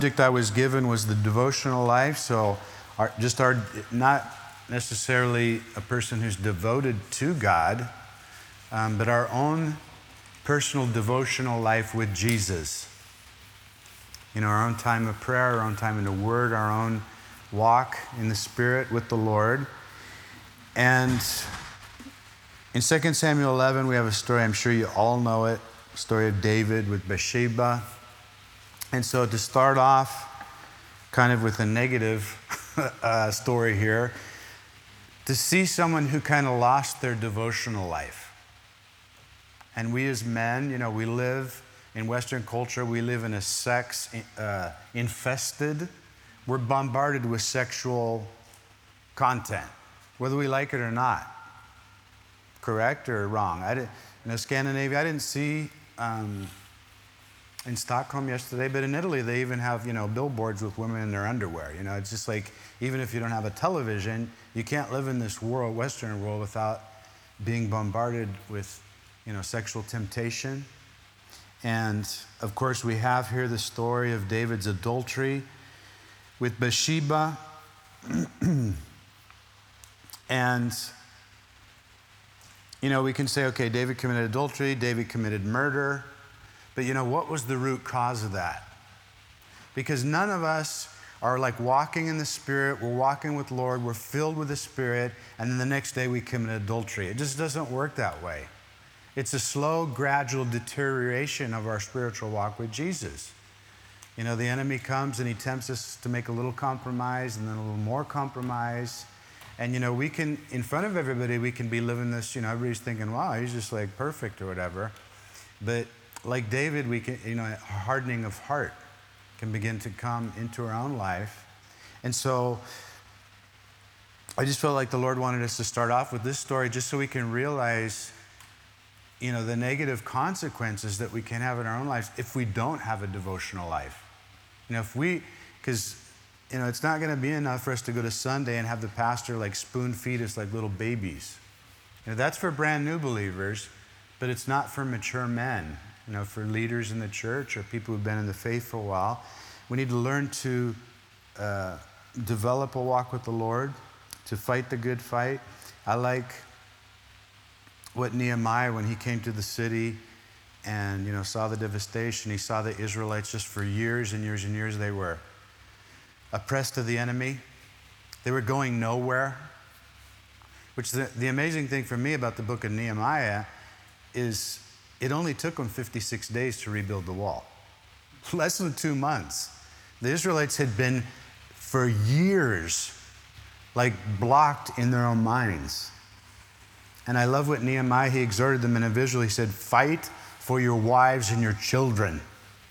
Subject I was given was the devotional life. So, not necessarily a person who's devoted to God, but our own personal devotional life with Jesus. You know, our own time of prayer, our own time in the Word, our own walk in the Spirit with the Lord. And in 2 Samuel 11, we have a story, I'm sure you all know it, story of David with Bathsheba. And so to start off kind of with a negative story here, to see someone who kind of lost their devotional life. And we as men, you know, we live in Western culture, we live in a sex infested, we're bombarded with sexual content, whether we like it or not. Correct or wrong? Scandinavia, I didn't see in Stockholm yesterday, but in Italy they even have, you know, billboards with women in their underwear. You know, it's just like, even if you don't have a television, you can't live in this world, Western world, without being bombarded with, you know, sexual temptation. And of course we have here the story of David's adultery with Bathsheba. And, you know, we can say, okay, David committed adultery, David committed murder. But you know, what was the root cause of that? Because none of us are like walking in the Spirit, we're walking with the Lord, we're filled with the Spirit, and then the next day we commit adultery. It just doesn't work that way. It's a slow, gradual deterioration of our spiritual walk with Jesus. You know, the enemy comes and he tempts us to make a little compromise and then a little more compromise. And, you know, we can, in front of everybody, we can be living this, you know, everybody's thinking, wow, he's just like perfect or whatever. But like David, we can, you know, a hardening of heart can begin to come into our own life. And so I just felt like the Lord wanted us to start off with this story just so we can realize, you know, the negative consequences that we can have in our own lives if we don't have a devotional life. You know, because, you know, it's not going to be enough for us to go to Sunday and have the pastor like spoon feed us like little babies. You know, that's for brand new believers, but it's not for mature men. You know, for leaders in the church or people who've been in the faith for a while. We need to learn to develop a walk with the Lord, to fight the good fight. I like what Nehemiah, when he came to the city and, you know, saw the devastation, he saw the Israelites just for years and years and years, they were oppressed of the enemy. They were going nowhere. Which the amazing thing for me about the book of Nehemiah is it only took them 56 days to rebuild the wall. Less than 2 months. The Israelites had been for years like blocked in their own minds. And I love what Nehemiah, he exhorted them in a visual. He said, fight for your wives and your children.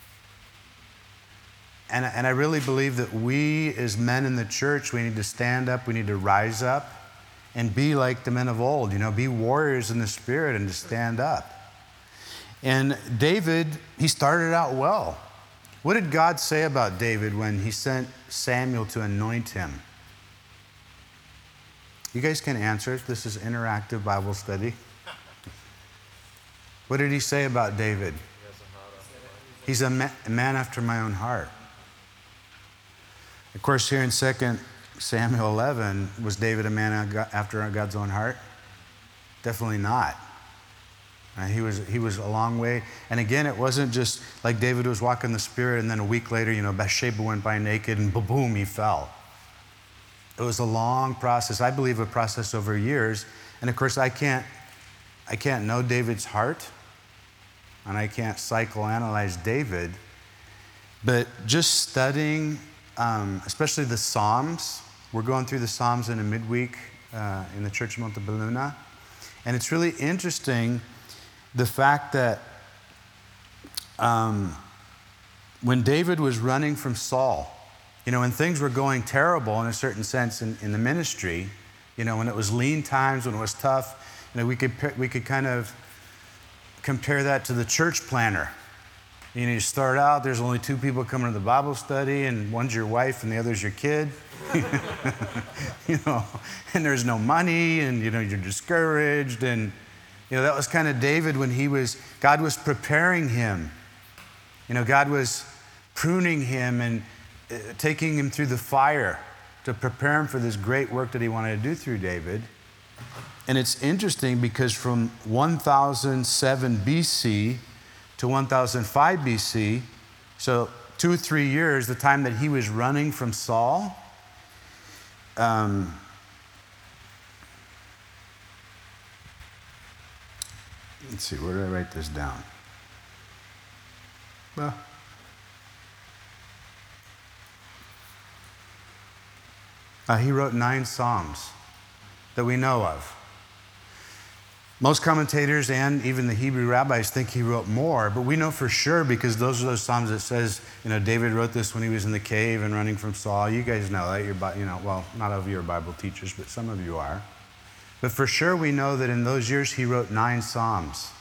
And I really believe that we as men in the church, we need to stand up, we need to rise up and be like the men of old, you know, be warriors in the Spirit and to stand up. And David, he started out well. What did God say about David when he sent Samuel to anoint him? You guys can answer it. This is interactive Bible study. What did he say about David? He's a man after my own heart. Of course, here in 2 Samuel 11, was David a man after God's own heart? Definitely not. He was a long way. And again, it wasn't just like David was walking the Spirit and then a week later, you know, Bathsheba went by naked and boom, he fell. It was a long process. I believe a process over years. And of course, I can't know David's heart and I can't psychoanalyze David. But just studying, especially the Psalms, we're going through the Psalms in a midweek in the Church of Montebelluna. And it's really interesting the fact that when David was running from Saul, you know, when things were going terrible in a certain sense in the ministry, you know, when it was lean times, when it was tough, you know, we could kind of compare that to the church planner. You know, you start out, there's only 2 people coming to the Bible study, and one's your wife and the other's your kid. You know, and there's no money, and, you know, you're discouraged, and, you know, that was kind of David when God was preparing him. You know, God was pruning him and taking him through the fire to prepare him for this great work that he wanted to do through David. And it's interesting because from 1007 BC to 1005 BC, so 2 or 3 years, the time that he was running from Saul, let's see, where did I write this down? Well, he wrote 9 Psalms that we know of. Most commentators and even the Hebrew rabbis think he wrote more, but we know for sure because those are those Psalms that says, David wrote this when he was in the cave and running from Saul. You guys know that. Well, not of your Bible teachers, but some of you are. But for sure we know that in those years he wrote 9 Psalms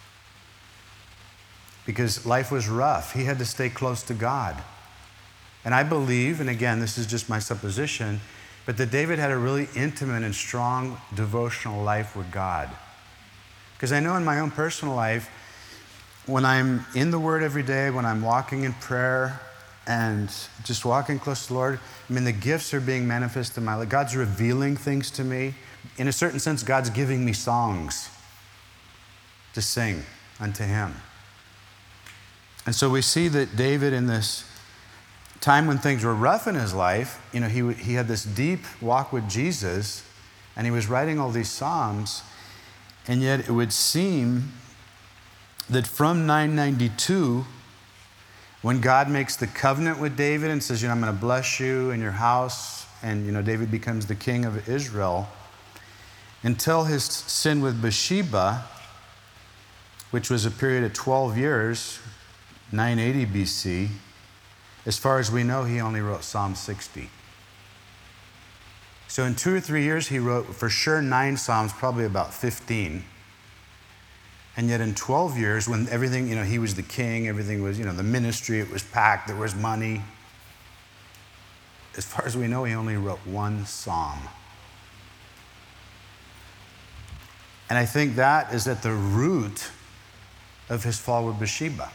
because life was rough. He had to stay close to God. And I believe, and again, this is just my supposition, but that David had a really intimate and strong devotional life with God. Because I know in my own personal life, when I'm in the Word every day, when I'm walking in prayer and just walking close to the Lord, the gifts are being manifested in my life. God's revealing things to me. In a certain sense, God's giving me songs to sing unto Him. And so we see that David, in this time when things were rough in his life, he had this deep walk with Jesus, and he was writing all these Psalms. And yet it would seem that from 992, when God makes the covenant with David and says, I'm going to bless you and your house, and David becomes the king of Israel, until his sin with Bathsheba, which was a period of 12 years, 980 BC, as far as we know, he only wrote Psalm 60. So in 2 or 3 years, he wrote for sure 9 Psalms, probably about 15. And yet in 12 years, when everything, he was the king, everything was, the ministry, it was packed, there was money. As far as we know, he only wrote 1 Psalm. And I think that is at the root of his fall with Bathsheba.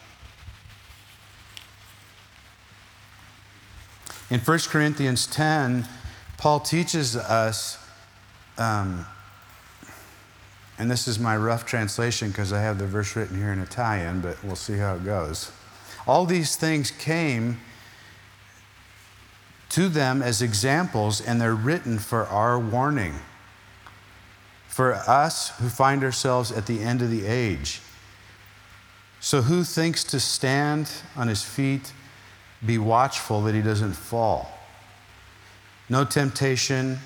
In 1 Corinthians 10, Paul teaches us, and this is my rough translation because I have the verse written here in Italian, but we'll see how it goes. All these things came to them as examples, and they're written for our warning, for us who find ourselves at the end of the age. So who thinks to stand on his feet, be watchful that he doesn't fall. No temptation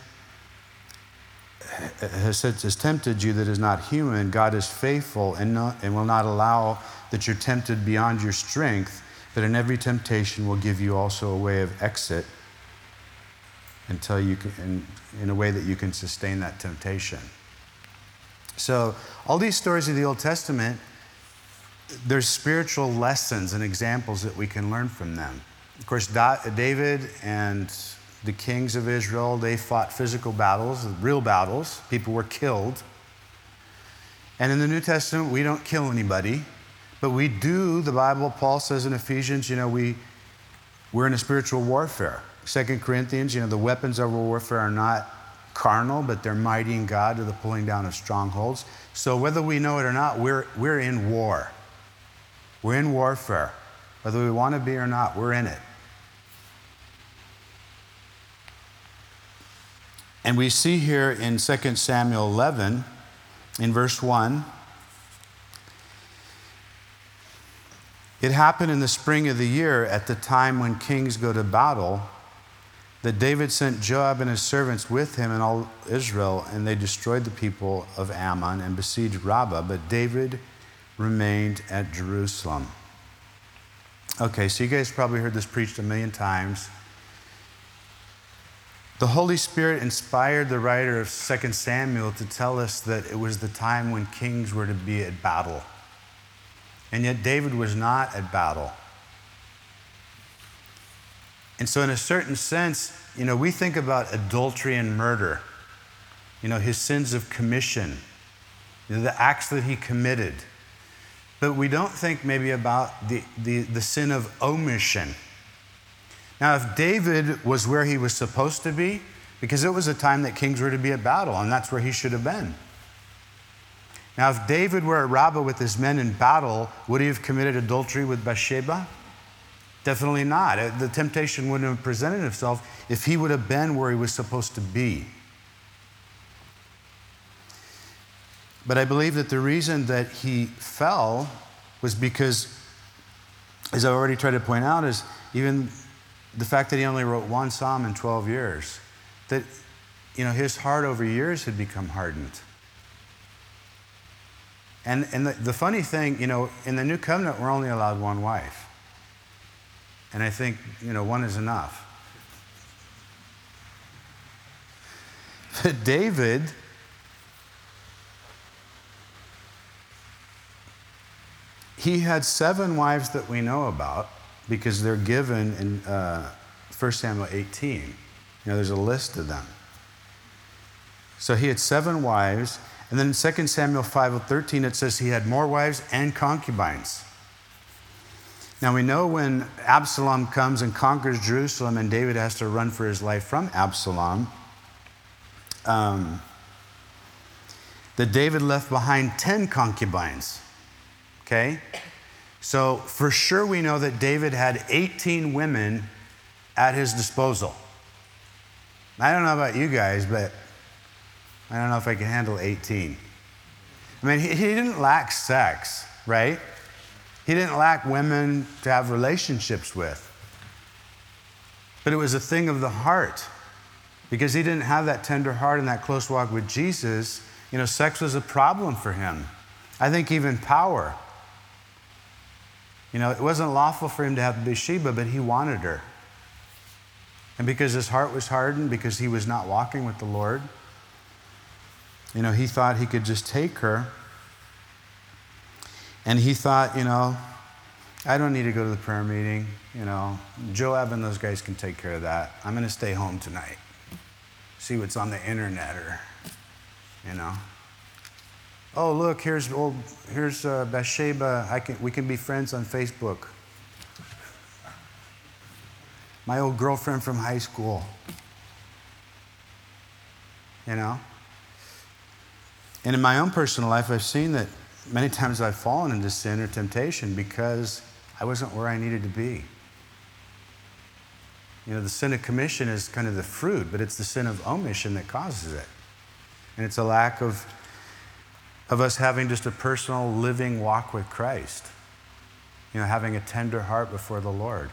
has tempted you that is not human. God is faithful and will not allow that you're tempted beyond your strength, but in every temptation will give you also a way of exit until you can, in a way that you can sustain that temptation. So all these stories of the Old Testament, there's spiritual lessons and examples that we can learn from them. Of course, David and the kings of Israel, they fought physical battles, real battles. People were killed. And in the New Testament, we don't kill anybody, but we do, the Bible, Paul says in Ephesians, we're in a spiritual warfare. 2 Corinthians, the weapons of our warfare are not carnal, but they're mighty in God to the pulling down of strongholds. So whether we know it or not, we're in war. We're in warfare. Whether we want to be or not, we're in it. And we see here in 2 Samuel 11, in verse 1, it happened in the spring of the year at the time when kings go to battle that David sent Joab and his servants with him and all Israel, and they destroyed the people of Ammon and besieged Rabbah, but David remained at Jerusalem. Okay, so you guys probably heard this preached a million times. The Holy Spirit inspired the writer of 2 Samuel to tell us that it was the time when kings were to be at battle. And yet David was not at battle. And so in a certain sense, we think about adultery and murder, his sins of commission, the acts that he committed. But we don't think maybe about the sin of omission. Now, if David was where he was supposed to be, because it was a time that kings were to be at battle, and that's where he should have been. Now, if David were at Rabbah with his men in battle, would he have committed adultery with Bathsheba? Definitely not. The temptation wouldn't have presented itself if he would have been where he was supposed to be. But I believe that the reason that he fell was because, as I already tried to point out, is even the fact that he only wrote one psalm in 12 years, that, his heart over years had become hardened. And the funny thing, in the new covenant, we're only allowed one wife. And I think, one is enough. But David, he had 7 wives that we know about because they're given in 1 Samuel 18. There's a list of them. So he had 7 wives. And then in 2 Samuel 5:13, it says he had more wives and concubines. Now we know when Absalom comes and conquers Jerusalem and David has to run for his life from Absalom, that David left behind 10 concubines. Okay? So for sure we know that David had 18 women at his disposal. I don't know about you guys, but I don't know if I can handle 18. I mean, he didn't lack sex, right? He didn't lack women to have relationships with. But it was a thing of the heart. Because he didn't have that tender heart and that close walk with Jesus, sex was a problem for him. I think even power. It wasn't lawful for him to have Bathsheba, but he wanted her. And because his heart was hardened, because he was not walking with the Lord, he thought he could just take her. And he thought, I don't need to go to the prayer meeting. Joab and those guys can take care of that. I'm going to stay home tonight. See what's on the internet or, Oh, look, here's Bathsheba. We can be friends on Facebook. My old girlfriend from high school. And in my own personal life, I've seen that many times I've fallen into sin or temptation because I wasn't where I needed to be. The sin of commission is kind of the fruit, but it's the sin of omission that causes it. And it's a lack of us having just a personal living walk with Christ. Having a tender heart before the Lord.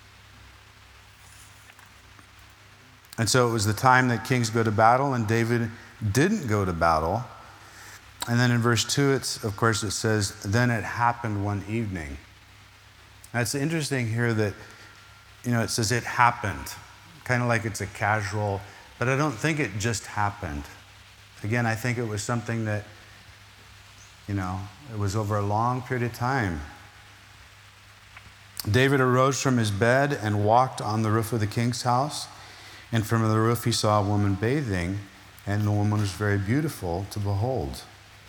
And so it was the time that kings go to battle, and David didn't go to battle. And then in verse 2, it says, then it happened one evening. Now it's interesting here that, it says it happened, kind of like it's a casual, but I don't think it just happened. Again, I think it was something that, it was over a long period of time. David arose from his bed and walked on the roof of the king's house. And from the roof he saw a woman bathing, and the woman was very beautiful to behold.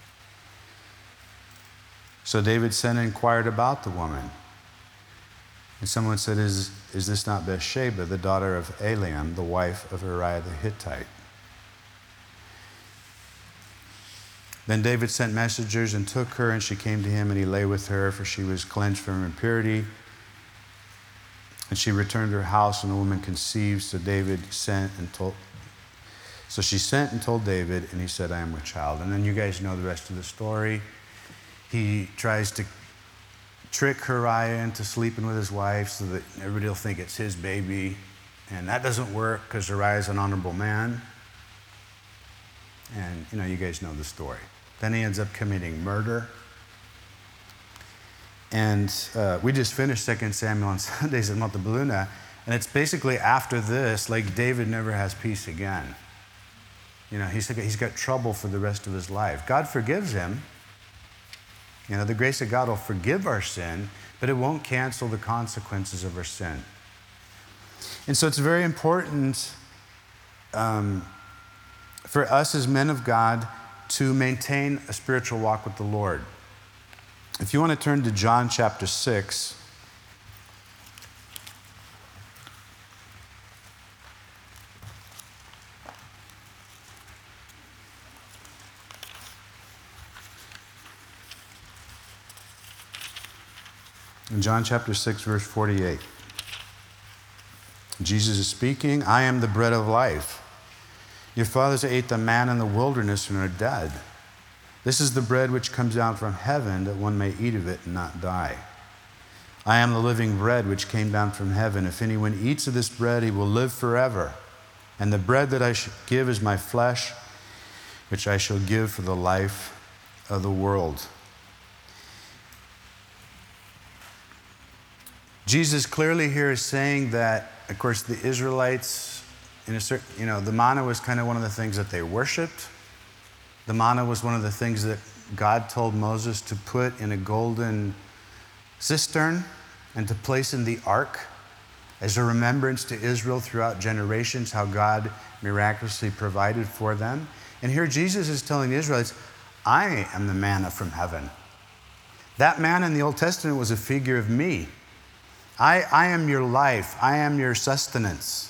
So David sent and inquired about the woman. And someone said, is this not Bathsheba, the daughter of Eliam, the wife of Uriah the Hittite? Then David sent messengers and took her, and she came to him, and he lay with her, for she was cleansed from impurity. And she returned to her house, and the woman conceived. So she sent and told David, and he said, I am with child. And then you guys know the rest of the story. He tries to trick Uriah into sleeping with his wife so that everybody will think it's his baby. And that doesn't work because Uriah is an honorable man. And, you guys know the story. Then he ends up committing murder. And we just finished 2 Samuel on Sundays at Montalbaluna. And it's basically after this, like David never has peace again. He's got trouble for the rest of his life. God forgives him. The grace of God will forgive our sin, but it won't cancel the consequences of our sin. And so it's very important for us as men of God to maintain a spiritual walk with the Lord. If you want to turn to John chapter 6. In John chapter 6, verse 48. Jesus is speaking, I am the bread of life. Your fathers ate the manna in the wilderness and are dead. This is the bread which comes down from heaven, that one may eat of it and not die. I am the living bread which came down from heaven. If anyone eats of this bread, he will live forever. And the bread that I shall give is my flesh, which I shall give for the life of the world. Jesus clearly here is saying that, of course, the Israelites, in a certain, the manna was kind of one of the things that they worshiped. The manna was one of the things that God told Moses to put in a golden cistern and to place in the ark as a remembrance to Israel throughout generations, how God miraculously provided for them. And here Jesus is telling the Israelites, I am the manna from heaven. That manna in the Old Testament was a figure of me. I am your life. I am your sustenance.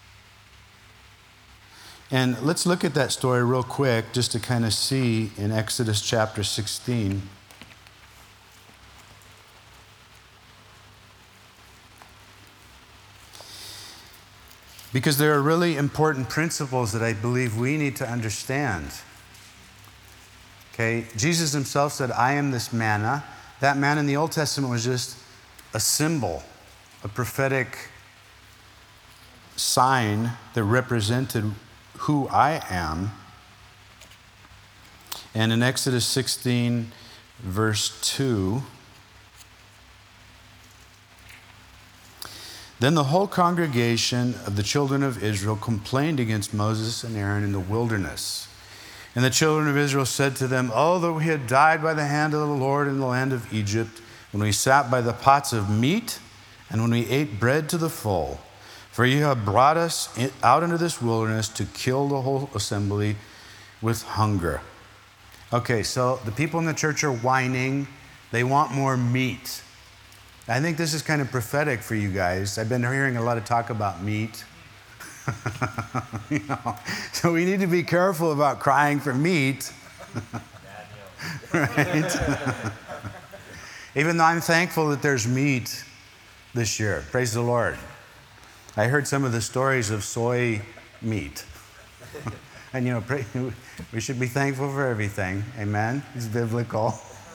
And let's look at that story real quick just to kind of see in Exodus chapter 16. Because there are really important principles that I believe we need to understand. Okay, Jesus himself said, I am this manna. That manna in the Old Testament was just a symbol, a prophetic sign that represented who I am. And in Exodus 16, verse 2, then the whole congregation of the children of Israel complained against Moses and Aaron in the wilderness. And the children of Israel said to them, oh, that we had died by the hand of the Lord in the land of Egypt, when we sat by the pots of meat, and when we ate bread to the full. For you have brought us out into this wilderness to kill the whole assembly with hunger. Okay, so the people in the church are whining. They want more meat. I think this is kind of prophetic for you guys. I've been hearing a lot of talk about meat. So we need to be careful about crying for meat. Right? Even though I'm thankful that there's meat this year. Praise the Lord. I heard some of the stories of soy meat. And we should be thankful for everything. Amen? It's biblical.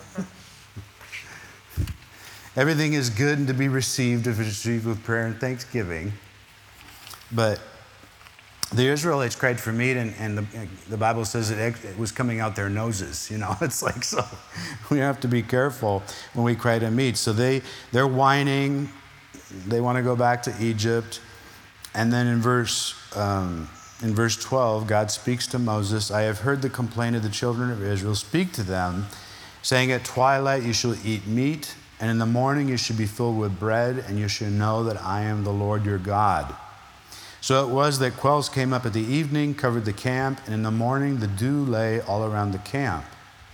Everything is good and to be received if it's received with prayer and thanksgiving. But the Israelites cried for meat, and the Bible says it was coming out their noses. It's like, so we have to be careful when we cry to meat. So they're whining. They want to go back to Egypt. And then in verse 12, God speaks to Moses, I have heard the complaint of the children of Israel. Speak to them, saying, at twilight you shall eat meat, and in the morning you shall be filled with bread, and you shall know that I am the Lord your God. So it was that quails came up at the evening, covered the camp, and in the morning the dew lay all around the camp.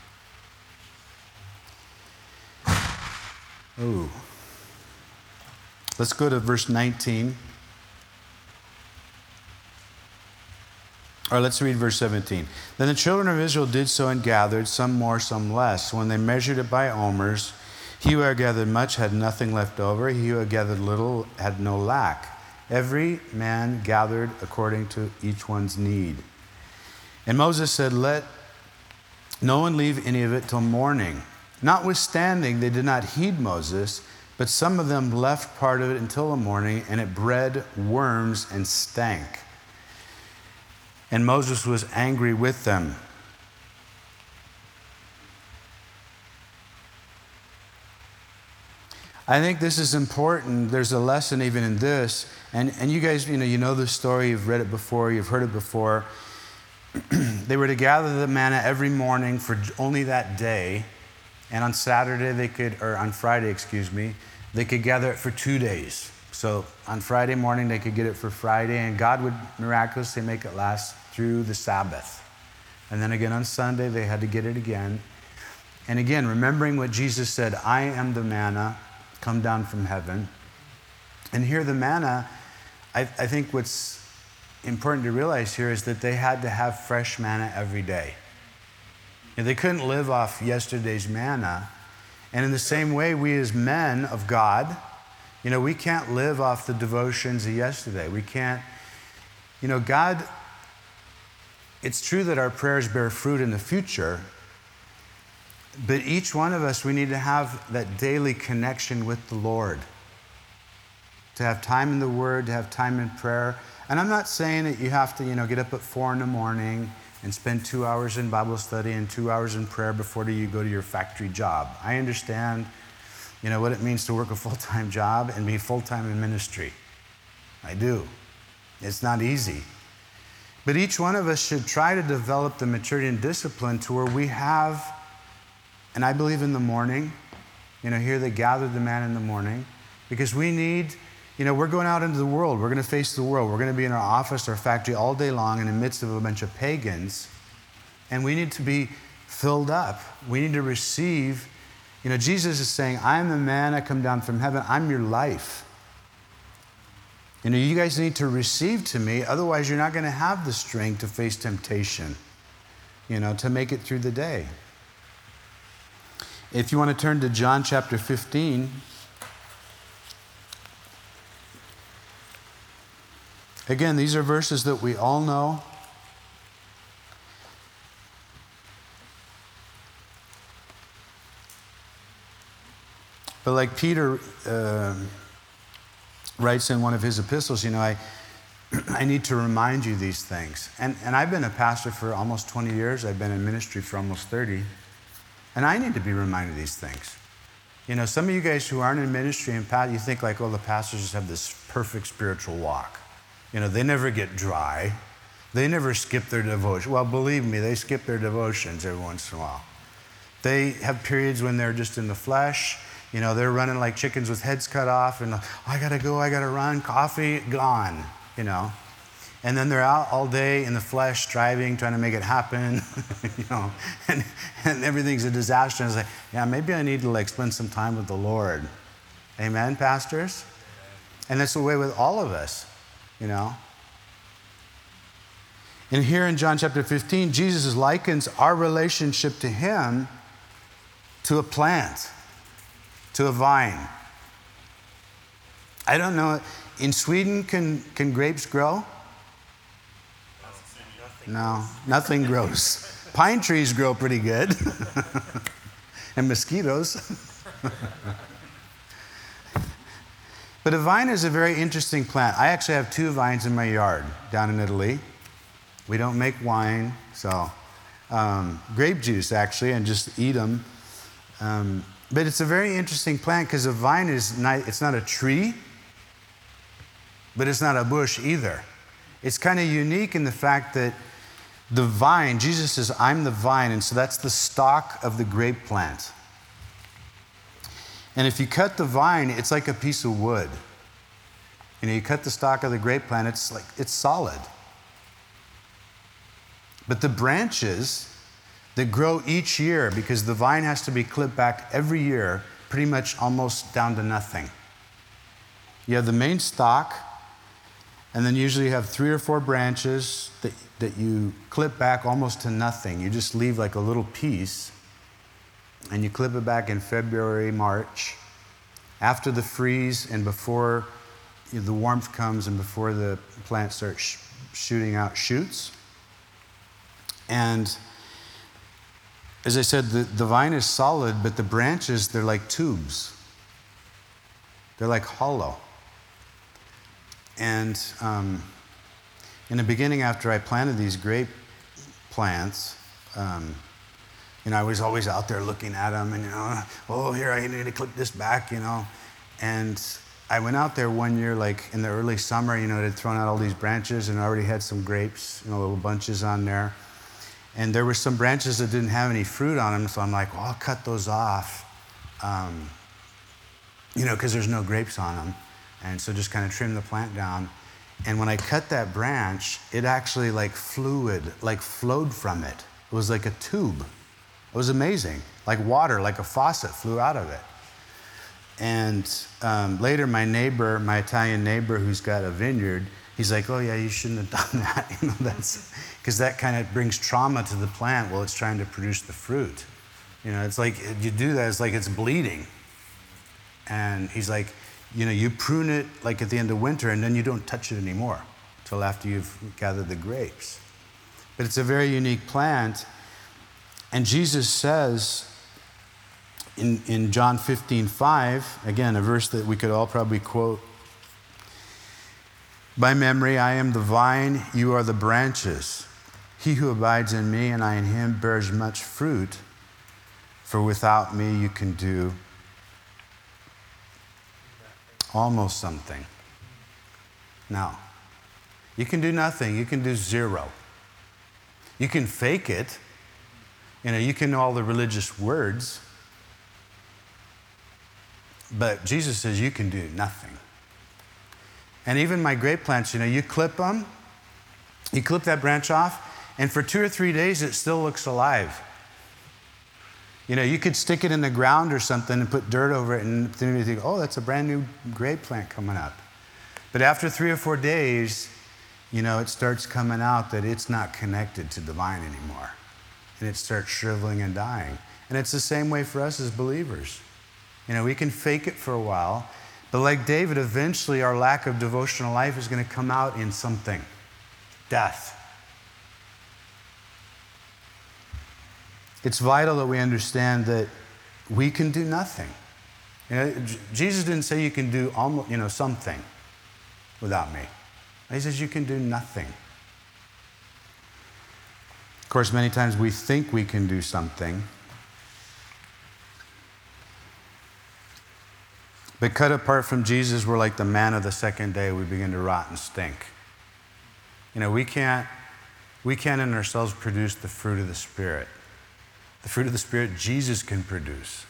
Ooh. Let's go to verse 19. Or let's read verse 17. Then the children of Israel did so and gathered, some more, some less. When they measured it by omers, he who had gathered much had nothing left over. He who had gathered little had no lack. Every man gathered according to each one's need. And Moses said, let no one leave any of it till morning. Notwithstanding, they did not heed Moses, but some of them left part of it until the morning, and it bred worms and stank. And Moses was angry with them. I think this is important. There's a lesson even in this. And you guys, you know the story. You've read it before. You've heard it before. They were to gather the manna every morning for only that day. And on Saturday on Friday, they could gather it for 2 days. So on Friday morning, they could get it for Friday, and God would miraculously make it last through the Sabbath. And then again on Sunday, they had to get it again. And again, remembering what Jesus said, I am the manna, come down from heaven. And here the manna, I think what's important to realize here is that they had to have fresh manna every day. They couldn't live off yesterday's manna. And in the same way, we as men of God, we can't live off the devotions of yesterday. We can't, God, it's true that our prayers bear fruit in the future, but each one of us, we need to have that daily connection with the Lord. To have time in the Word, to have time in prayer. And I'm not saying that you have to, get up at 4 a.m. and spend 2 hours in Bible study and 2 hours in prayer before you go to your factory job. I understand, what it means to work a full-time job and be full-time in ministry. I do. It's not easy. But each one of us should try to develop the maturity and discipline to where we have, and I believe in the morning, here they gathered the man in the morning, because we need, we're going out into the world. We're going to face the world. We're going to be in our office or factory all day long in the midst of a bunch of pagans. And we need to be filled up. We need to receive. Jesus is saying, I am the manna come down from heaven. I'm your life. You guys need to receive to me. Otherwise, you're not going to have the strength to face temptation, to make it through the day. If you want to turn to John chapter 15. Again, these are verses that we all know. But like Peter writes in one of his epistles, I need to remind you these things. And I've been a pastor for almost 20 years. I've been in ministry for almost 30. And I need to be reminded of these things. Some of you guys who aren't in ministry and you think like, the pastors just have this perfect spiritual walk. They never get dry. They never skip their devotion. Well, believe me, they skip their devotions every once in a while. They have periods when they're just in the flesh. They're running like chickens with heads cut off, and I gotta go, I gotta run, coffee, gone, And then they're out all day in the flesh, striving, trying to make it happen, and everything's a disaster. And it's like, maybe I need to spend some time with the Lord. Amen, pastors? And that's the way with all of us, And here in John chapter 15, Jesus likens our relationship to him to a plant, to a vine. I don't know, in Sweden, can grapes grow? No, nothing grows. Pine trees grow pretty good. And mosquitoes. But a vine is a very interesting plant. I actually have 2 vines in my yard down in Italy. We don't make wine, so grape juice actually, and just eat them. But it's a very interesting plant because a vine it's not a tree, but it's not a bush either. It's kind of unique in the fact that the vine, Jesus says, I'm the vine, and so that's the stalk of the grape plant. And if you cut the vine, it's like a piece of wood. You cut the stalk of the grape plant, it's solid. But the branches that grow each year, because the vine has to be clipped back every year, pretty much almost down to nothing. You have the main stalk, and then usually you have 3 or 4 branches that you clip back almost to nothing. You just leave like a little piece, and you clip it back in February, March, after the freeze and before the warmth comes and before the plant starts shooting out shoots. And as I said, the vine is solid, but the branches, they're like tubes. They're like hollow. And in the beginning, after I planted these grape plants, I was always out there looking at them and, here, I need to clip this back, And I went out there one year, like in the early summer, it had thrown out all these branches and I already had some grapes, little bunches on there. And there were some branches that didn't have any fruit on them, so I'm like, I'll cut those off, because there's no grapes on them. And so just kind of trim the plant down. And when I cut that branch, it actually flowed from it. It was like a tube. It was amazing. Like water, like a faucet flew out of it. And later my Italian neighbor who's got a vineyard, he's like, oh yeah, you shouldn't have done that. Because that kind of brings trauma to the plant while it's trying to produce the fruit. It's like you do that, it's like it's bleeding. And he's like, you prune it like at the end of winter, and then you don't touch it anymore until after you've gathered the grapes. But it's a very unique plant. And Jesus says in John 15:5, again, a verse that we could all probably quote by memory, I am the vine, you are the branches. He who abides in me and I in him bears much fruit, for without me you can do almost something. No. You can do nothing. You can do zero. You can fake it. You can know all the religious words. But Jesus says you can do nothing. And even my grape plants, you clip them, you clip that branch off, and for 2 or 3 days it still looks alive. You could stick it in the ground or something and put dirt over it, and then you think, oh, that's a brand new grape plant coming up. But after 3 or 4 days, it starts coming out that it's not connected to the vine anymore. And it starts shriveling and dying. And it's the same way for us as believers. We can fake it for a while, but like David, eventually our lack of devotional life is going to come out in something. Death. It's vital that we understand that we can do nothing. Jesus didn't say you can do almost, something without me. He says you can do nothing. Of course, many times we think we can do something. But cut apart from Jesus, we're like the man of the second day. We begin to rot and stink. We can't in ourselves produce the fruit of the Spirit. The fruit of the Spirit Jesus can produce.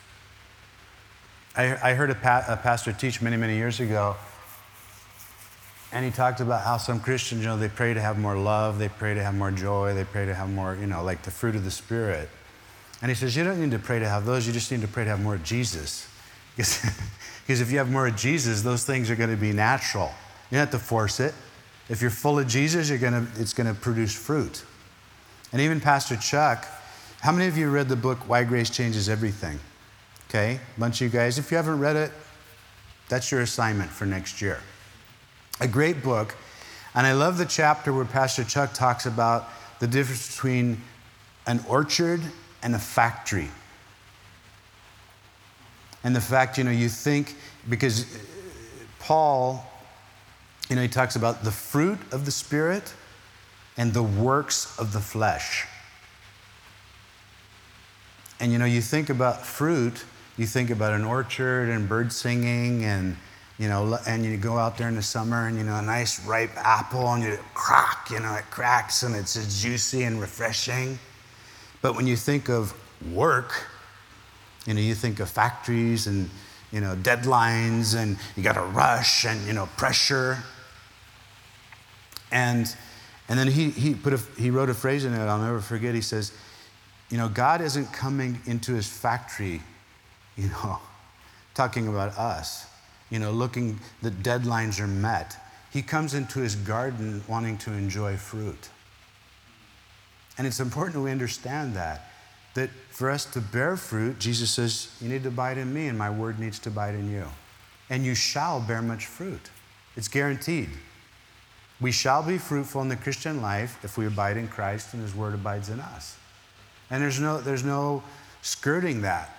I heard a pastor teach many, many years ago, and he talked about how some Christians, they pray to have more love, they pray to have more joy, they pray to have more, like the fruit of the Spirit. And he says, you don't need to pray to have those, you just need to pray to have more of Jesus. Because if you have more of Jesus, those things are going to be natural. You don't have to force it. If you're full of Jesus, it's going to produce fruit. And even Pastor Chuck, how many of you read the book, Why Grace Changes Everything? Okay, a bunch of you guys. If you haven't read it, that's your assignment for next year. A great book. And I love the chapter where Pastor Chuck talks about the difference between an orchard and a factory. And the fact, you think, because Paul, he talks about the fruit of the Spirit and the works of the flesh. And you think about fruit, you think about an orchard and bird singing and you go out there in the summer and a nice ripe apple and it cracks and it's juicy and refreshing. But when you think of work, you think of factories and deadlines and you got to rush and pressure. And then he wrote a phrase in it I'll never forget. He says, God isn't coming into his factory, talking about us, looking the deadlines are met. He comes into his garden wanting to enjoy fruit. And it's important that we understand that for us to bear fruit, Jesus says, you need to abide in me and my word needs to abide in you. And you shall bear much fruit. It's guaranteed. We shall be fruitful in the Christian life if we abide in Christ and his word abides in us. And there's no skirting that.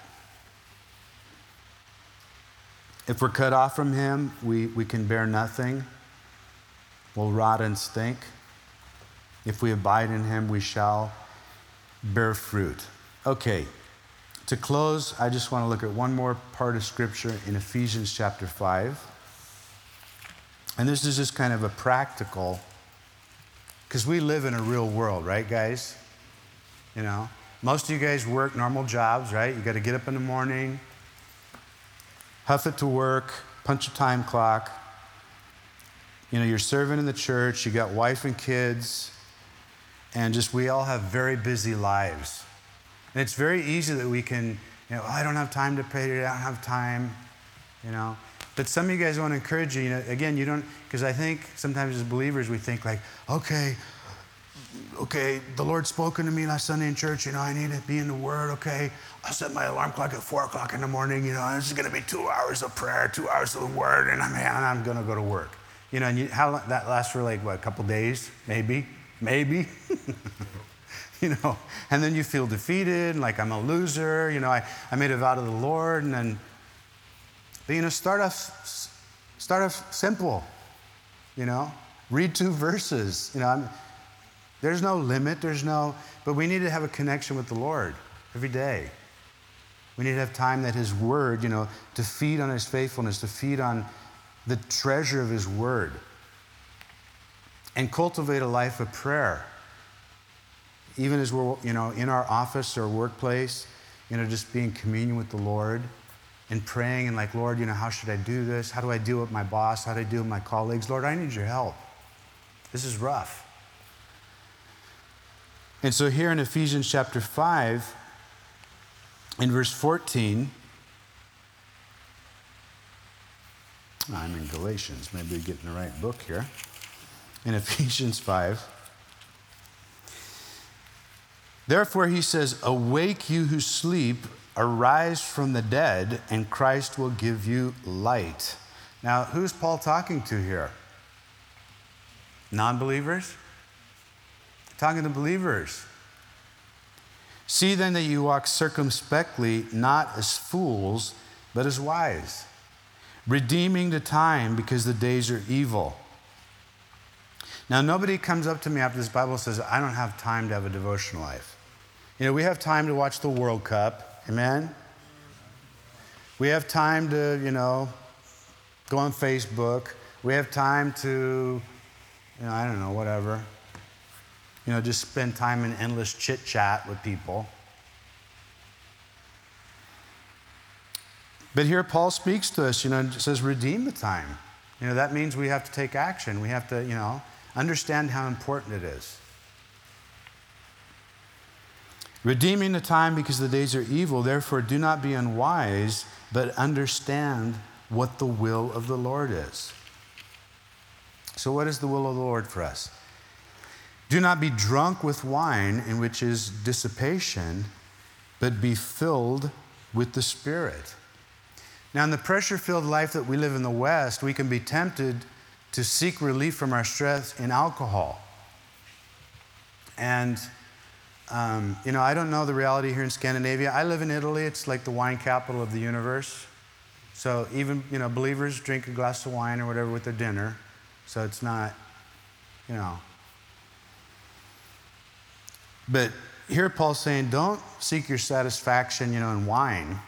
If we're cut off from him, we can bear nothing. We'll rot and stink. If we abide in him, we shall bear fruit. Okay, to close, I just want to look at one more part of Scripture in Ephesians chapter 5. And this is just kind of a practical, because we live in a real world, right, guys? Most of you guys work normal jobs, right? You got to get up in the morning, huff it to work, punch a time clock. You're serving in the church, you got wife and kids, and we all have very busy lives. And it's very easy that we can, I don't have time to pray today, I don't have time, But some of you guys want to encourage you, again, you don't, because I think sometimes as believers we think like, okay, okay, the Lord's spoken to me last Sunday in church, I need to be in the Word, okay. I'll set my alarm clock at 4 o'clock in the morning, this is gonna be 2 hours of prayer, 2 hours of the Word, and I'm gonna go to work. And how long, that lasts for like, what, a couple days, maybe? And then you feel defeated, like I'm a loser, I made a vow to the Lord, and then, but start off simple, read 2 verses, there's no limit, but we need to have a connection with the Lord every day. We need to have time that His Word, to feed on His faithfulness, to feed on the treasure of His Word, and cultivate a life of prayer. Even as we're, in our office or workplace, just being in communion with the Lord and praying and like, Lord, how should I do this? How do I deal with my boss? How do I deal with my colleagues? Lord, I need your help. This is rough. And so here in Ephesians chapter 5, in verse 14, I'm in Galatians. Maybe we're getting the right book here. In Ephesians 5, therefore he says, awake you who sleep, arise from the dead, and Christ will give you light. Now, who's Paul talking to here? Non-believers? Talking to believers. See then that you walk circumspectly, not as fools, but as wise, redeeming the time because the days are evil. Now, nobody comes up to me after this Bible says, I don't have time to have a devotional life. We have time to watch the World Cup, amen? We have time to, go on Facebook. We have time to, I don't know, whatever. Just spend time in endless chit-chat with people. But here Paul speaks to us, says redeem the time. That means we have to take action. We have to, understand how important it is. Redeeming the time because the days are evil, therefore do not be unwise, but understand what the will of the Lord is. So what is the will of the Lord for us? Do not be drunk with wine, in which is dissipation, but be filled with the Spirit. Now, in the pressure-filled life that we live in the West, we can be tempted to seek relief from our stress in alcohol. And, I don't know the reality here in Scandinavia. I live in Italy. It's like the wine capital of the universe. So even, believers drink a glass of wine or whatever with their dinner. So it's not, But here Paul's saying, don't seek your satisfaction, in wine.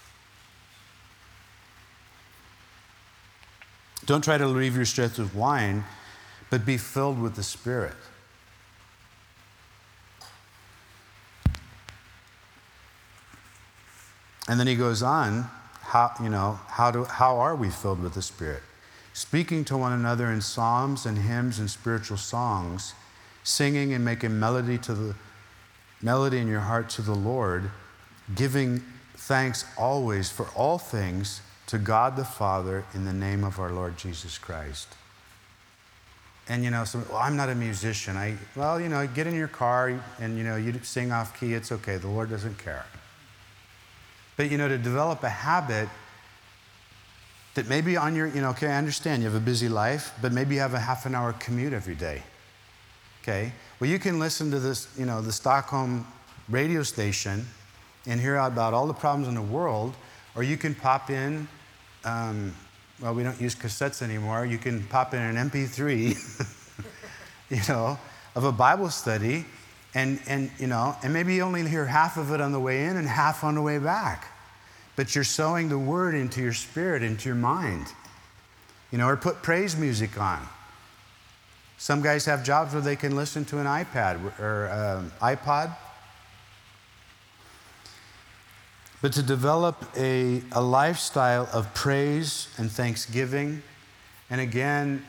Don't try to relieve your stress with wine, but be filled with the Spirit. And then he goes on, how are we filled with the Spirit? Speaking to one another in psalms and hymns and spiritual songs, singing and making melody in your heart to the Lord, giving thanks always for all things to God the Father in the name of our Lord Jesus Christ. And I'm not a musician. Get in your car and you sing off key, it's okay. The Lord doesn't care. But to develop a habit that maybe on your, I understand you have a busy life, but maybe you have a half an hour commute every day. Okay? Well, you can listen to this, the Stockholm radio station and hear about all the problems in the world, or you can pop in, we don't use cassettes anymore. You can pop in an MP3, of a Bible study, and maybe you only hear half of it on the way in and half on the way back. But you're sowing the word into your spirit, into your mind. Or put praise music on. Some guys have jobs where they can listen to an iPad or iPod. But to develop a lifestyle of praise and thanksgiving, and again,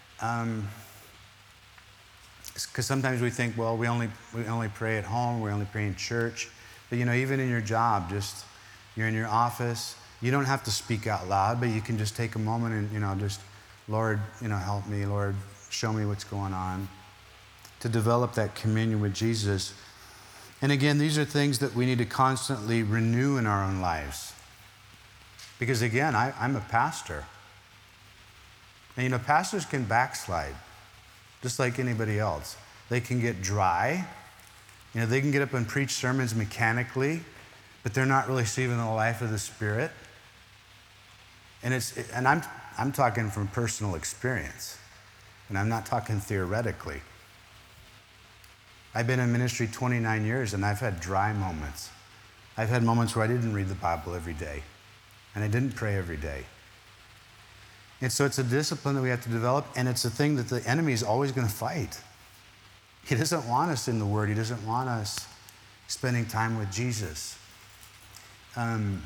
because sometimes we think, well, we only pray at home, we only pray in church. But even in your job, you're in your office, you don't have to speak out loud, but you can just take a moment and just, Lord, help me, Lord, show me what's going on. to develop that communion with Jesus. And again, these are things that we need to constantly renew in our own lives. Because again, I'm a pastor. And pastors can backslide, just like anybody else. They can get dry. They can get up and preach sermons mechanically, but they're not really receiving the life of the Spirit. And I'm talking from personal experience, and I'm not talking theoretically. I've been in ministry 29 years, and I've had dry moments. I've had moments where I didn't read the Bible every day, and I didn't pray every day. And so it's a discipline that we have to develop, and it's a thing that the enemy is always going to fight. He doesn't want us in the Word. He doesn't want us spending time with Jesus. I'm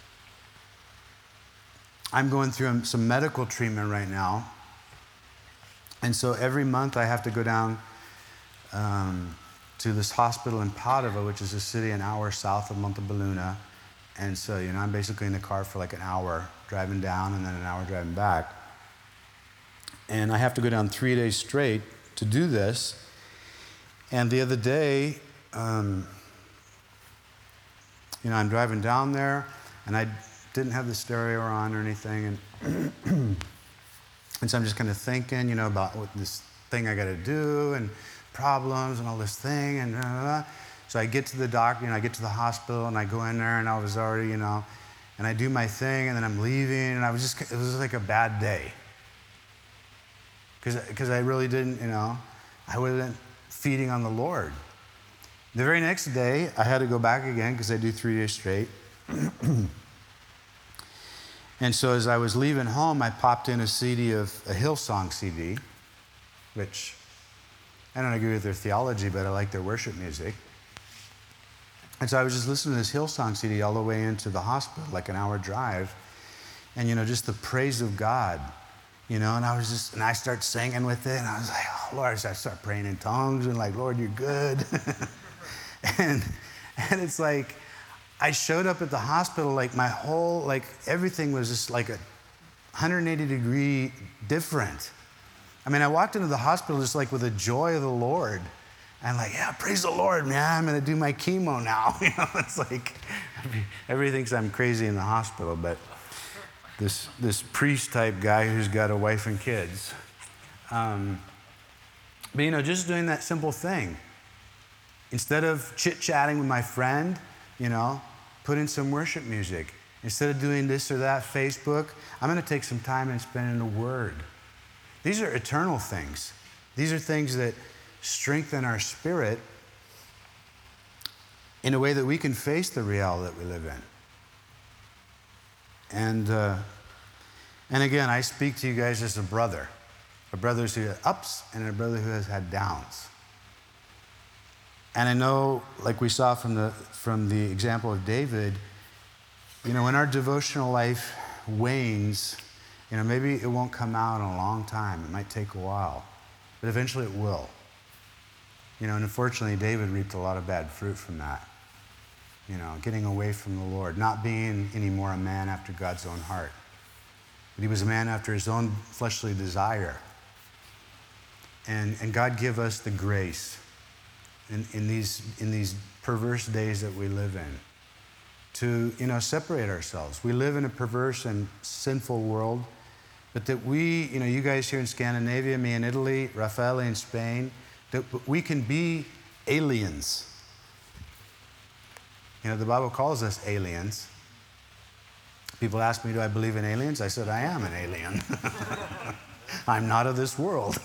going through some medical treatment right now, and so every month I have to go down to this hospital in Padova, which is a city an hour south of Montebelluna. And so, I'm basically in the car for like an hour driving down and then an hour driving back. And I have to go down 3 days straight to do this. And the other day, I'm driving down there, and I didn't have the stereo on or anything. And so I'm just kind of thinking, about what this thing I got to do and problems and all this thing. And so I get to the doctor, I get to the hospital, and I go in there, and I was already, and I do my thing, and then I'm leaving, and it was just like a bad day. Because I really didn't, I wasn't feeding on the Lord. The very next day, I had to go back again because I do 3 days straight. And so as I was leaving home, I popped in a CD of a Hillsong CD, which I don't agree with their theology, but I like their worship music. And so I was just listening to this Hillsong CD all the way into the hospital, like an hour drive. And, just the praise of God, and I start singing with it. And I was like, oh, Lord, I start praying in tongues and like, Lord, you're good. and it's like, I showed up at the hospital, like my whole, like everything was just like a 180-degree different. I walked into the hospital just like with the joy of the Lord. And like, yeah, praise the Lord, man. I'm going to do my chemo now. It's like everybody thinks I'm crazy in the hospital, but this priest type guy who's got a wife and kids. But just doing that simple thing. Instead of chit-chatting with my friend, put in some worship music. Instead of doing this or that Facebook, I'm going to take some time and spend in the Word. These are eternal things. These are things that strengthen our spirit in a way that we can face the reality that we live in. And again, I speak to you guys as a brother who's had ups and a brother who has had downs. And I know, like we saw from the example of David, when our devotional life wanes, maybe it won't come out in a long time. It might take a while, but eventually it will. And unfortunately, David reaped a lot of bad fruit from that. Getting away from the Lord, not being anymore a man after God's own heart. But he was a man after his own fleshly desire. And God give us the grace in these perverse days that we live in to, separate ourselves. We live in a perverse and sinful world, but that we, you guys here in Scandinavia, me in Italy, Raffaele in Spain, that we can be aliens. The Bible calls us aliens. People ask me, do I believe in aliens? I said, I am an alien. I'm not of this world.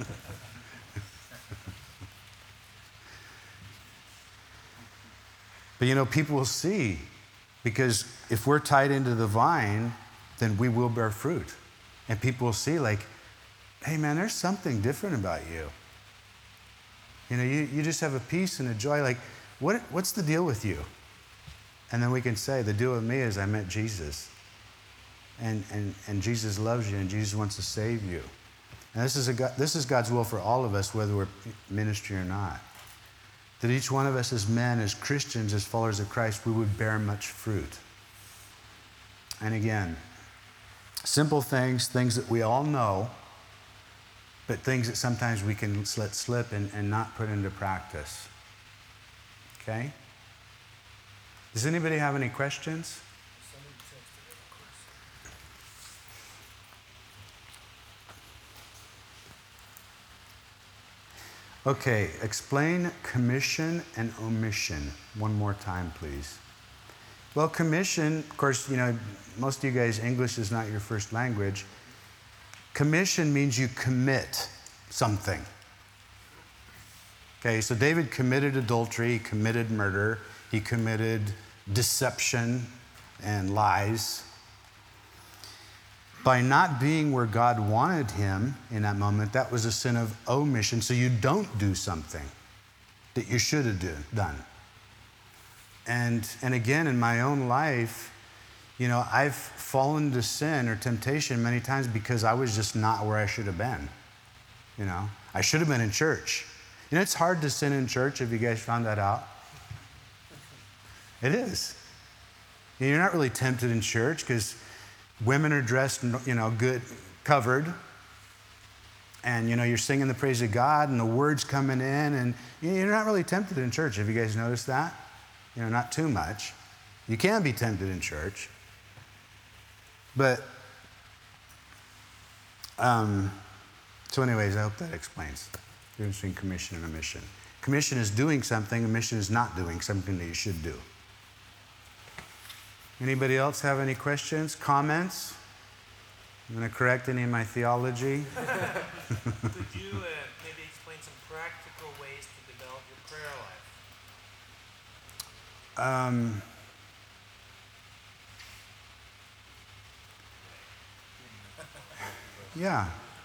But people will see, because if we're tied into the vine, then we will bear fruit. And people will see like, hey man, there's something different about you. You just have a peace and a joy. Like, what's the deal with you? And then we can say, the deal with me is I met Jesus. And Jesus loves you, and Jesus wants to save you. And this is God's will for all of us, whether we're ministry or not. That each one of us as men, as Christians, as followers of Christ, we would bear much fruit. And again, simple things that we all know, but things that sometimes we can let slip and not put into practice. Okay? Does anybody have any questions? Okay, explain commission and omission one more time, please. Well, commission, of course, most of you guys, English is not your first language. Commission means you commit something. Okay, so David committed adultery, he committed murder, he committed deception and lies. By not being where God wanted him in that moment, that was a sin of omission. So you don't do something that you should have done. And again, in my own life, I've fallen to sin or temptation many times because I was just not where I should have been. I should have been in church. It's hard to sin in church. Have you guys found that out? It is. You're not really tempted in church because women are dressed, good, covered. And, you're singing the praise of God and the word's coming in. And you're not really tempted in church. Have you guys noticed that? Not too much. You can be tempted in church. But, so anyways, I hope that explains the difference between commission and omission. Commission is doing something. Omission is not doing something that you should do. Anybody else have any questions, comments? I'm going to correct any of my theology. Could you maybe explain some practical ways to develop your prayer life? Yeah.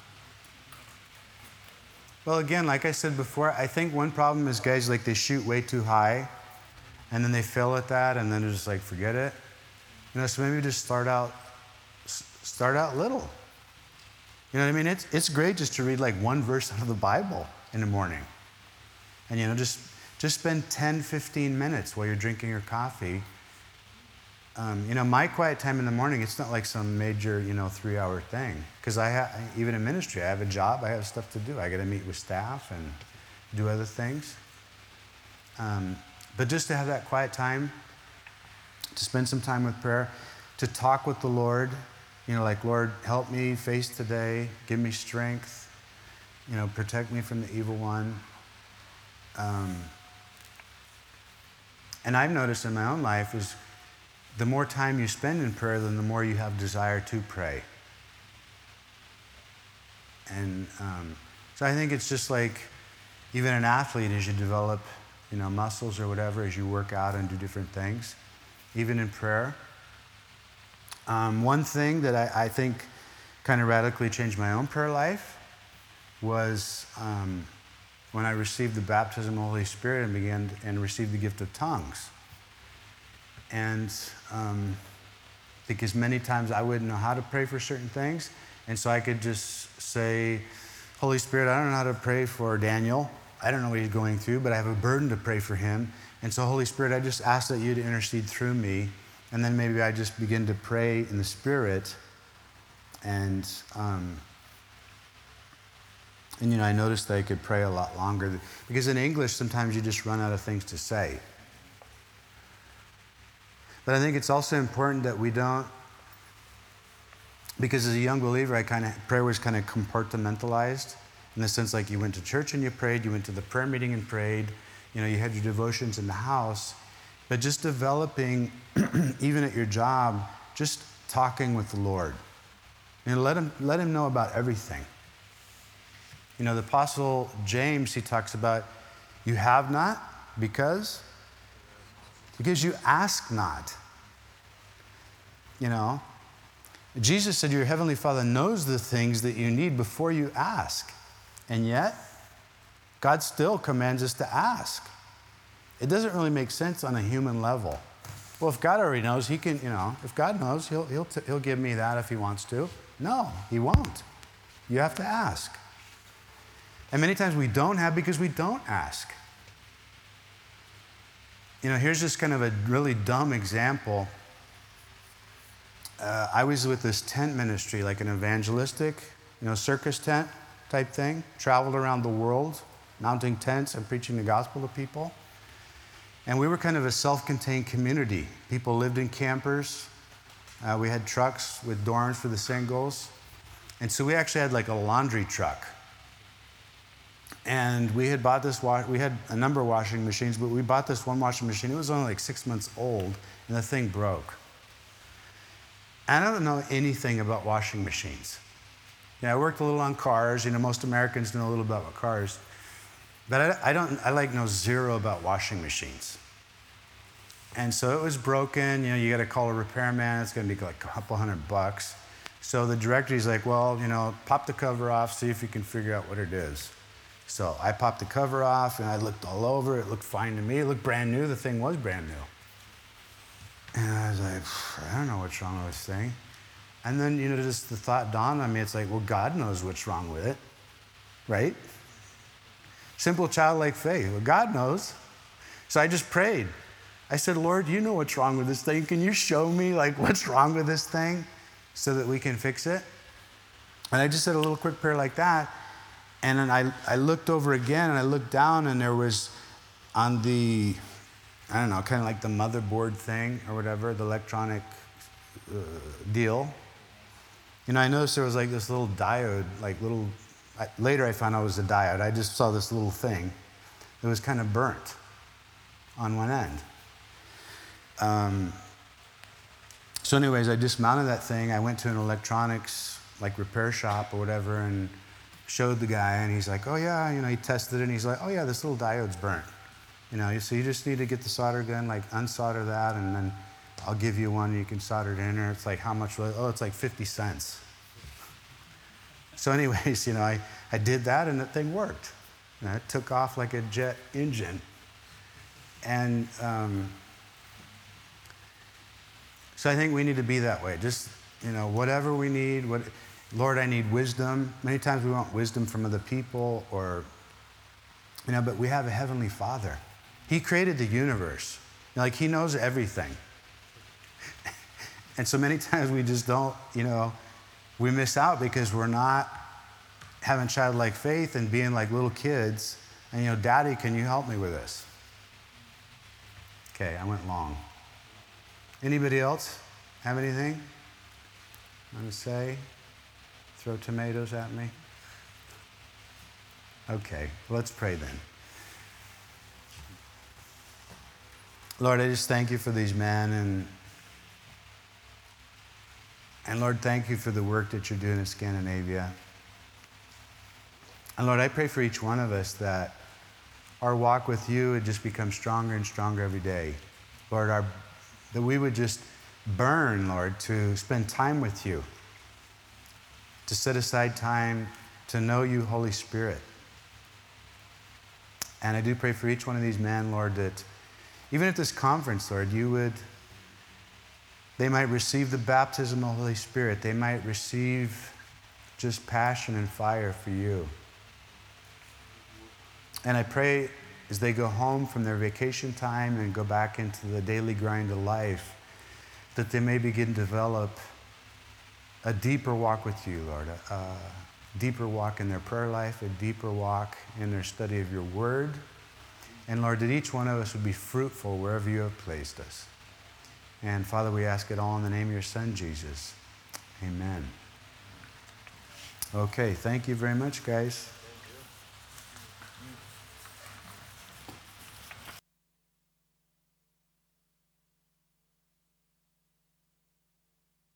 Well, again, like I said before, I think one problem is guys, they shoot way too high, and then they fail at that, and then they're just forget it. So maybe just start out little. You know what I mean? It's great just to read one verse out of the Bible in the morning. And just spend 10, 15 minutes while you're drinking your coffee. My quiet time in the morning, it's not like some major, 3-hour thing. Because even in ministry, I have a job, I have stuff to do. I got to meet with staff and do other things. But just to have that quiet time, to spend some time with prayer, to talk with the Lord, Lord, help me face today, give me strength, protect me from the evil one. And I've noticed in my own life is the more time you spend in prayer, then the more you have desire to pray. And so I think it's just even an athlete, as you develop, muscles or whatever, as you work out and do different things, even in prayer. One thing that I think kind of radically changed my own prayer life was when I received the baptism of the Holy Spirit and began and received the gift of tongues. And because many times I wouldn't know how to pray for certain things, and so I could just say, Holy Spirit, I don't know how to pray for Daniel. I don't know what he's going through, but I have a burden to pray for him. And so, Holy Spirit, I just ask that you to intercede through me. And then maybe I just begin to pray in the Spirit. And I noticed that I could pray a lot longer. Because in English, sometimes you just run out of things to say. But I think it's also important that we don't, because as a young believer, prayer was kind of compartmentalized. In the sense you went to church and you prayed, you went to the prayer meeting and prayed, you had your devotions in the house. But just developing, even at your job, just talking with the Lord. Let him know about everything. The Apostle James, he talks about, you have not because you ask not. Jesus said your Heavenly Father knows the things that you need before you ask. And yet, God still commands us to ask. It doesn't really make sense on a human level. Well, if God already knows, he can, if God knows, he'll give me that if he wants to. No, he won't. You have to ask. And many times we don't have because we don't ask. Here's just kind of a really dumb example. I was with this tent ministry, like an evangelistic, circus tent. type thing, traveled around the world, mounting tents and preaching the gospel to people. And we were kind of a self-contained community. People lived in campers. We had trucks with dorms for the singles. And so we actually had like a laundry truck. And we had bought this, we had a number of washing machines, but we bought this one washing machine. It was only like 6 months old, and the thing broke. I don't know anything about washing machines. Yeah, I worked a little on cars. Most Americans know a little about cars. But I like know zero about washing machines. And so it was broken. You got to call a repairman. It's going to be like a couple $100. So the director's like, well, pop the cover off, see if you can figure out what it is. So I popped the cover off, and I looked all over. It looked fine to me. It looked brand new. The thing was brand new. And I was like, I don't know what's wrong with this thing. And then, just the thought dawned on me. It's like, well, God knows what's wrong with it, right? Simple childlike faith. Well, God knows. So I just prayed. I said, Lord, you know what's wrong with this thing. Can you show me, what's wrong with this thing so that we can fix it? And I just said a little quick prayer like that. And then I looked over again, and I looked down, and there was on the, I don't know, kind of like the motherboard thing or whatever, the electronic deal. I noticed there was this little diode, later I found out it was a diode. I just saw this little thing that was kind of burnt on one end. So anyways, I dismounted that thing. I went to an electronics, repair shop or whatever, and showed the guy, and he's like, oh yeah, he tested it, and he's like, oh yeah, this little diode's burnt. So you just need to get the solder gun, unsolder that, and then I'll give you one, you can solder it in there. It's like, how much was it? Oh, it's like 50 cents. So anyways, I did that, and that thing worked. It took off like a jet engine. And so I think we need to be that way. Just, whatever we need, Lord, I need wisdom. Many times we want wisdom from other people but we have a heavenly Father. He created the universe. He knows everything. And so many times we just don't, we miss out because we're not having childlike faith and being like little kids. And, Daddy, can you help me with this? Okay, I went long. Anybody else have anything want to say? Throw tomatoes at me? Okay, let's pray then. Lord, I just thank you for these men, and Lord, thank you for the work that you're doing in Scandinavia. And Lord, I pray for each one of us that our walk with you would just become stronger and stronger every day. Lord, that we would just burn, Lord, to spend time with you, to set aside time to know you, Holy Spirit. And I do pray for each one of these men, Lord, that even at this conference, Lord, they might receive the baptism of the Holy Spirit. They might receive just passion and fire for you. And I pray as they go home from their vacation time and go back into the daily grind of life, that they may begin to develop a deeper walk with you, Lord, a deeper walk in their prayer life, a deeper walk in their study of your word. And Lord, that each one of us would be fruitful wherever you have placed us. And Father, we ask it all in the name of your Son, Jesus. Amen. Okay, thank you very much, guys.